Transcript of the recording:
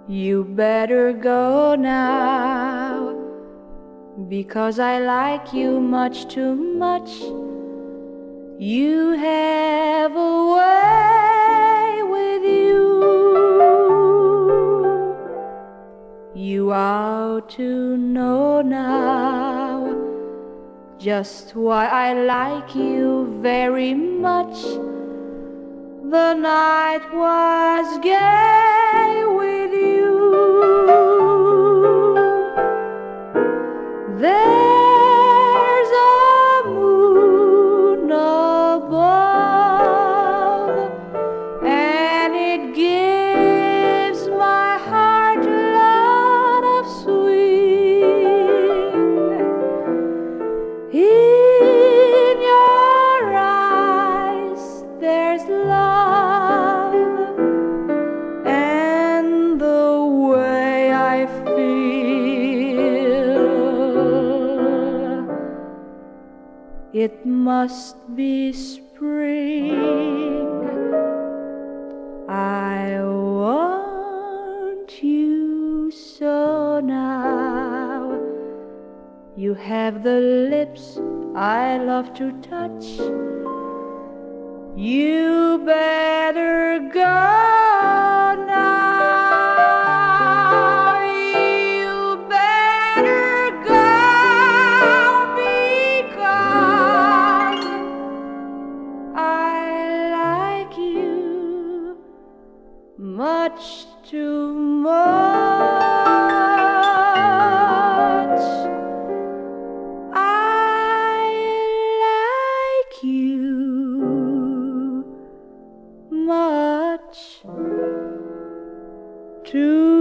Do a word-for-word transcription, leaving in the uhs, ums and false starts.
You better go now, because I like you much too much. You have a way with you. You ought to know now just why I like you very much. The night was gay with you. There's a moon above, and it gives my heart a lot of swing. In your eyes there's love, and the way I feel, it must be spring. I want you so now. You have the lips I love to touch. You better go now. You better go, because I like you much too much. I like you much too